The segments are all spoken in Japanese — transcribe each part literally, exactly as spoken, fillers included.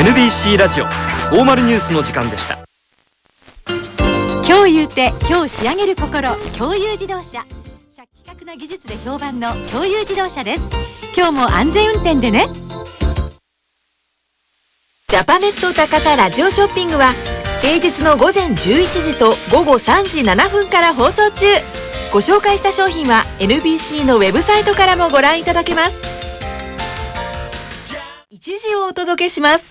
エヌビーシー ラジオフォーマルニュースの時間でした。 今日言うて今日仕上げる心、共有自動車。的確な技術で評判の共有自動車です。今日も安全運転でね。 ジャパネット高田ラジオショッピングは平日の午前じゅういちじと午後さんじななふんから放送中。ご紹介した商品は エヌビーシー のウェブサイトからもご覧いただけます。一時をお届けします。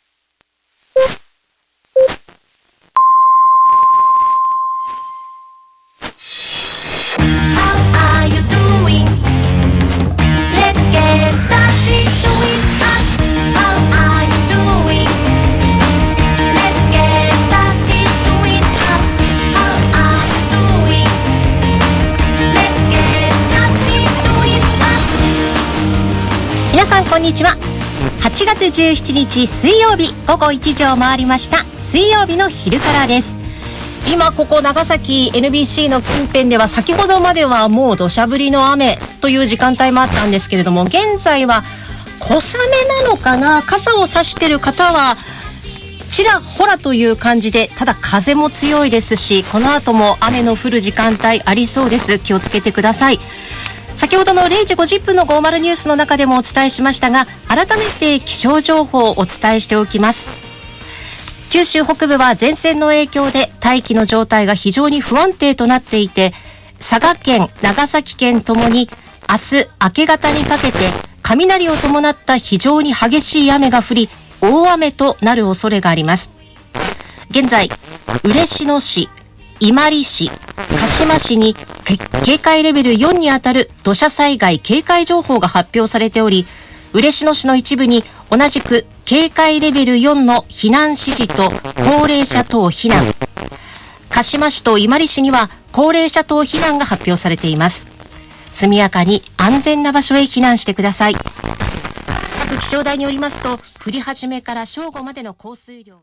皆さんこんにちは。はちがつじゅうしちにち水曜日午後いちじを回りました水曜日の昼からです。今ここ長崎 エヌビーシー の近辺では先ほどまではもう土砂降りの雨という時間帯もあったんですけれども、現在は小雨なのかな。傘を差している方はちらほらという感じで、ただ風も強いですし、この後も雨の降る時間帯ありそうです。気をつけてください。先ほどのれいじごじゅっぷんのごじゅうニュースの中でもお伝えしましたが、改めて気象情報をお伝えしておきます。九州北部は前線の影響で大気の状態が非常に不安定となっていて、佐賀県、長崎県ともに明日明け方にかけて雷を伴った非常に激しい雨が降り、大雨となる恐れがあります。現在、嬉野市、伊万里市、鹿島市に警戒レベルよんにあたる土砂災害警戒情報が発表されており、嬉野市の一部に同じく警戒レベルよんの避難指示と高齢者等避難、鹿島市と伊万里市には高齢者等避難が発表されています。速やかに安全な場所へ避難してください。各気象台によりますと、降り始めから正午までの降水量